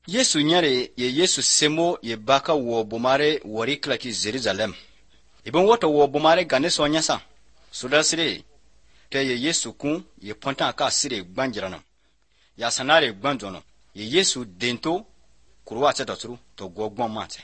Yesu nyare ye Yesu semo ye baka wo bomare wori klaki Jerusalem. Ibon woto wo bomare gane so nyasa. Sudasire te ye Yesu kun ye ponta ka sire gbanjirano. Ya sanare gbanjono. Ye Yesu dento kurwa te dotru to gogbon mate.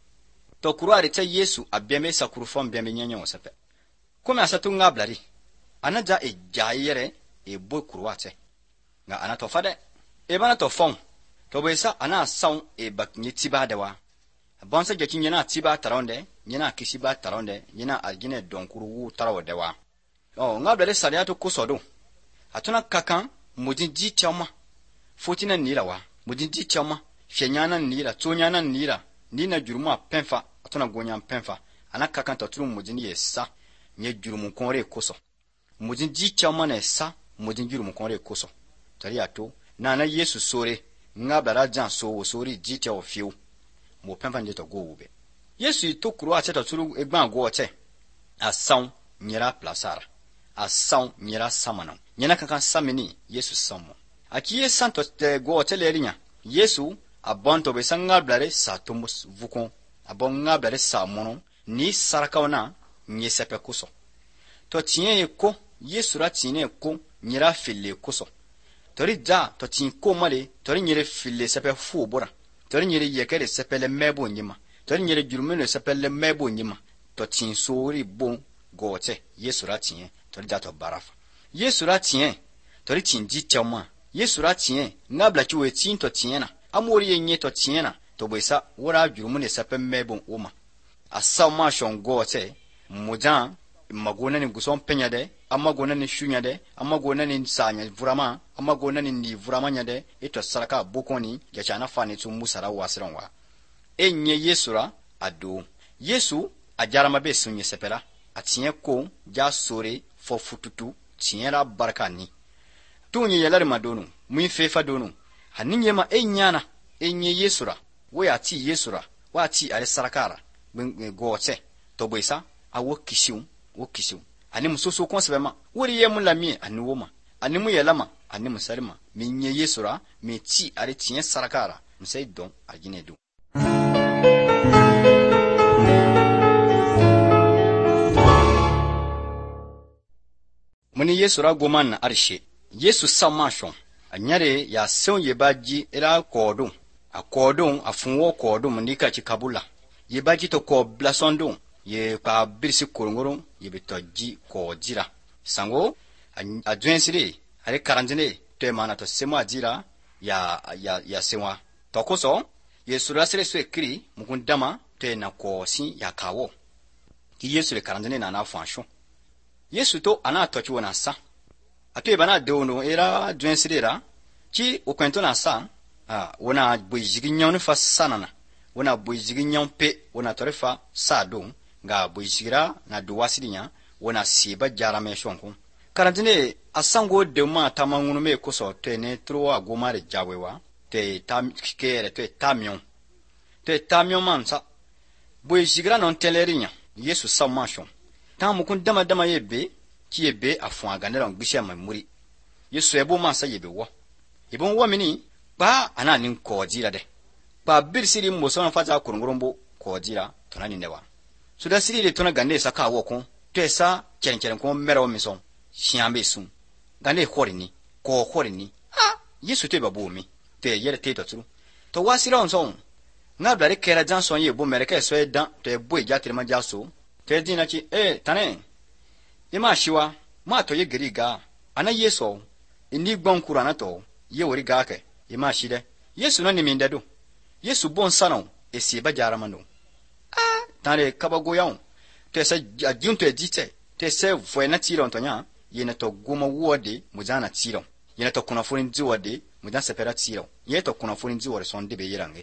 To kurwa te Yesu abieme sakurufon bieme nyenyo sepe. Kome asatu ngablari. Anaja e jaayere e boy kurwa te. Nga anato fade. E bana to fon. To besa ana saun e bak nye tiba dewa. Bonsa jeki nyena tiba taronde, nyena kishiba taronde, nyena algine donkuru wu tarawo dewa. Ngablari sariato kusodo. Atuna kakan mujinji chama. Fotina nira wa. Mujinji chama. Shenyana nira, tonyana nira. Nina juruma penfa, atuna gonya penfa. Ana kakan toturu mujini ye sa. Nye jurumu konre koso. Mujinji chama ne sa, mujinji jurumu konre koso. Tari ato, na Yesu sore. Ngabara jan so wo sori jite o fiu. Mo penfa nje to go ube. Yesu to kuro a cheta turu egban go oche. Asaun nyera plasara. Asaun nyera samano. Nyena kankan samini Yesu samo. Akiye santo te go oche lerinya. Yesu abonto be sangablare sa tomus vukon. Abon ngablare sa mono ni sarakawana nyesepe kuso. To tiye ko Yesu ra tiye ko nyera fille kuso. Tori ja to tin ko male tori nyere fille sepe fu bora tori nyere yekere sepe le mebo nyima tori nyere jurumene sepe le mebo nyima to tin sori bon gote Yesu ra tin tori ja to barafa Yesu ra tin tori tin ji chama Yesu ra tin ngabla chi we tin to tin na amori yenye to tin na to boisa wora jurumene sepe mebo oma asa ma shon gote mujan magona ni guson penyade amma gona ni shunyade amma gona ni sanya vurama amma gona ni ndi vurama nyade ito saraka bokoni ya chana fani tu musara wasiranwa enye Yesura ado Yesu ajarama be sunye sepera atinye ko ja sore fo fututu tinyera barkani tunye yelare madonu mu fefa donu haninye ma enyana enye Yesura we ati Yesura wa ati are sarakara gote to boisa awo kishiu wokishu ani musoso konsebema wori yemu lamie ani woma ani mu yelama ani musarima minye Yesura me ti are tiye sarakara musai don agine do muni Yesura goman na arshe Yesu samashon anyare ya son yebaji era kodo akodon afunwo kodo munika chikabula yebaji to ko blasondo ye pa birisi korongoro ye bitoji ko jira sango adwensire are karanjene te mana to sema jira ya sewa tokoso Yesu rasire so ekri mukundama te na ko sin ya kawo ki Yesu le karanjene na na fansho Yesu to ana tochi wona sa ate bana de ono era adwensire ra ki okwento na sa wona boyigi nyon fa sanana wona boyigi nyon pe wona torefa sa do nga boyisigira na duwasidinya wona siba jarame shonku karantine asango de ma tamangunu me koso tene tro agomare jawewa te tam kere te tamion mansa boyisigira non telerinya Yesu samashon tamukun dama yebe ki yebe afon aganera ngbisha mamuri Yesu ebo mansa yebe wo ibon wo mini ba ananin ko jira de ba birsiri mosona fata kurungurumbo ko jira tonani newa suda siri le tona gande saka wokon tesa chenkeren ko mero mison shiambe sun gande khorini ko khorini Yesu te babomi te yere te totru to wasira onson na blare kera janson ye bo mereke so edan te boy jatire ma jaso te dina chi tane yema shiwa ma to ye geriga ana Yesu indi gbon kurana to ye wori gake yema shide Yesu no ni mindedo Yesu bon sanon esi ba jaramano tare kabago yaun te se ajunto edite te se voena tiro antonya yena to goma wode mujana tiro yena to kuna foni dziwode mujana sepera tiro yena to kuna foni dziwore sonde be yirange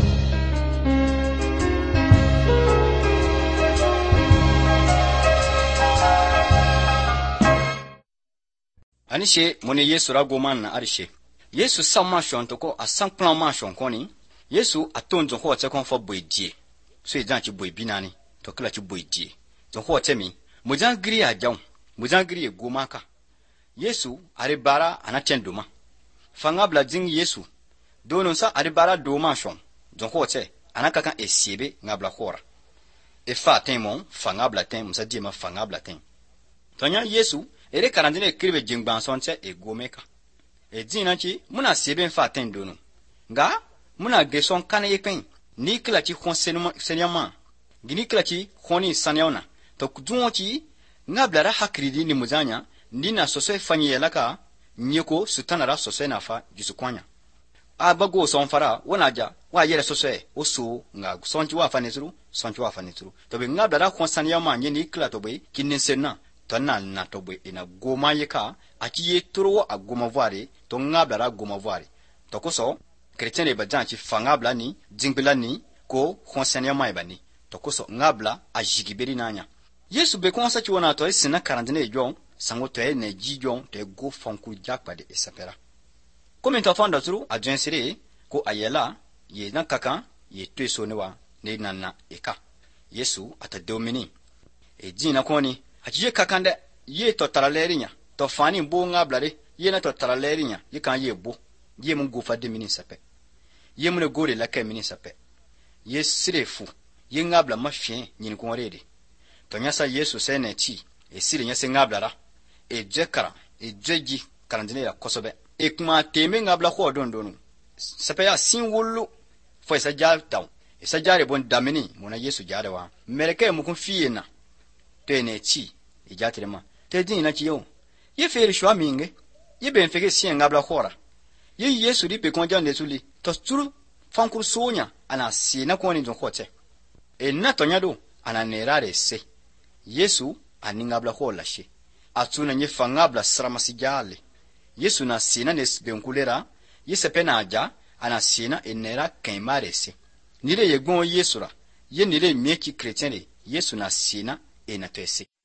anishe moni Yesu ra goma na arishe Yesu sama shonto ko asan plan ma shon koni Yesu atonzo ho te kon fo boedie so e janchi boy binani to kala chi boy die to ho temi mujan gri ajaw mujan gri egomaka Yesu are bara anatenduma fanga blading Yesu dono sa adi bara do ma shom jon ko che anaka kan esibe ngabla khora e fa temon fa ngabla tem musa di ma fa ngabla tem tonya yesu ere karandine kribe jingban sonche e gomeka e dina chi muna sebe fa tem dono nga muna geson kana yepen ni kla chi senyama gini kla chi khoni sanyona to kudunwo chi ngabla ra hakridi ni muzanya ndina soso fanyi yelaka nyeko sutanara soso na fa jusukwanya abago son fara wonaja wa yere soso oso nga sonchi wa fanizuru sonchi wa fanizuru to be ngabla ra khonsanyama nyeni kla to be kinensenna to na to be ina goma yeka akiye turo agoma voire to ngabla ra goma voire to koso chrétien de bajanchi fangabla ni jingbila ni ko khonsanyama ibani to koso ngabla ajigiberi nanya yesu be konsa chi wona to isina karandine jon sango to e ne jijon to go fonku jakpa de esapera comme to fanda zuru agensire ko ayela ye na kaka ye tweso ne wa ne nanna eka yesu ata domini e jina koni ajiye kakande ye to taralerinya to fani bo ngablare ye na to taralerinya ye kan ye bo ye mun go fa de mini sape ye mun go le la ka mini sape ye sirefu ye ngabla mafien nyin ko rede to nyasa yesu sene chi e sire nyase ngablara e jekara e jeji karandine ya kosobe e kuma teme ngabla ko dondonu sape ya sin wulu fo isa jar taw isa jare bon damini mona yesu jare wa mereke mu kun fiye na to ene chi e jatire ma te din na chi yo ye fere shwa minge ye ben fege sien ngabla khora ye yesu di pe konja nesuli to turu fankur sonya ana sina ko ni jon khoche e na to nyado ana nerare se yesu ani ngabla khola she atuna nye fangabla sramasi jale yesu na sina nes benkulera yesepe na aja ana sina enera kaimare se nire yegon yesu ra ye nire mieki chrétien yesu na sina enatese